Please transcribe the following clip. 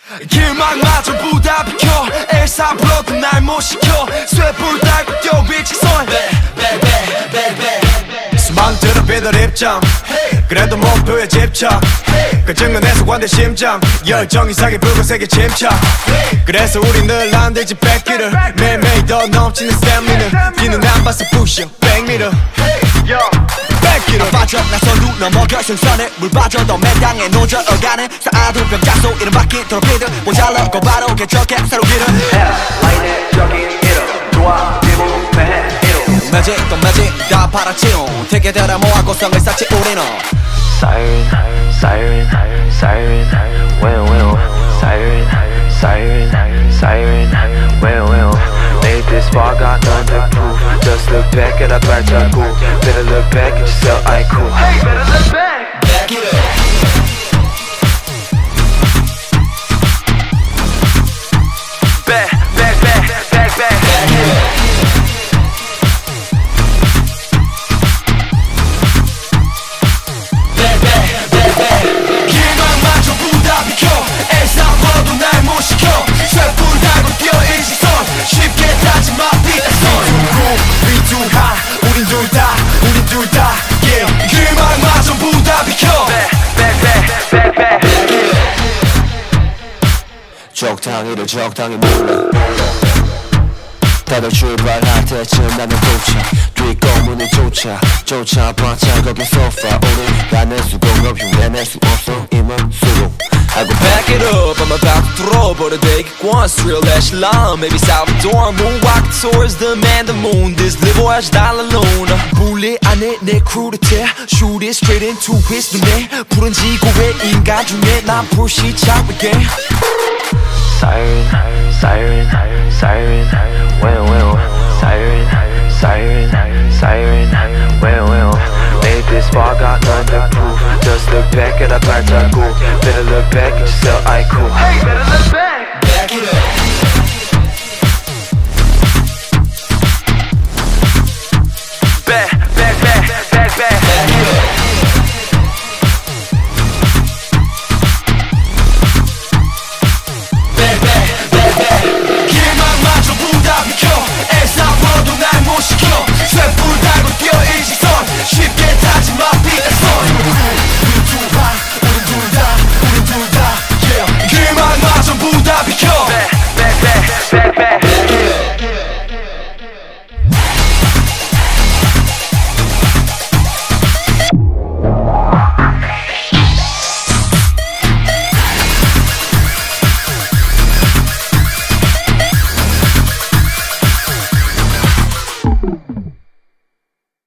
길막마저 부다 비켜 엘사 불러도 날 못 시켜 쇠불 달고 뛰어 위직선 수많은 배달 입장 그래도 목표에 집착 그 증명해서 관대 심장 열정 이상의 붉은색의 침착 그래서 우리 늘 안 되지 100길을 매일매일 더 넘치는 스태미나 비는 안 봐서 부셔 100m 100km 빠져 나선 두 넘어 결승선에 물 빠져 더 맨땅에 노져 어가는 쌓아둔 벽자소 이름 바퀴 더럽히듯 모자라 거 바로 개척해 새로 길을 라인의적인 이름 좋아 대부분의 이름 매직 또 매직 다 팔았지요 되게들아 모아 고성을 쌓지 우리는 Siren, siren, siren, well, well, siren, siren, siren, well, well. Made this far, got none to prove. Just look back at our 발자국. Better look back at yourself, I cool. Hey, better look back. Back it up. Back, back, back, back, back. Back it up. 적당히를 적당히 몰라 다들 출발할 때쯤 나는 도착 뒷거문을 쫓아 봤자 거기 소파 우리 가낼 수공 없이 내낼 수 없어 임은 수고 I go back it up, I'm about to throw but a day once real echelon maybe Salvador moonwalk towards the man the moon this little voyage dollar luna bullet 안에 내 크루를 태 shoot it straight into his 눈에 푸른 지구의 인간 중에 난 불시착 again Siren, siren, siren, well, well, siren, siren, siren, well, well. Made this far, got none to prove. Just look back at our 발자국. Better look back at yourself, I cool. Hey, better look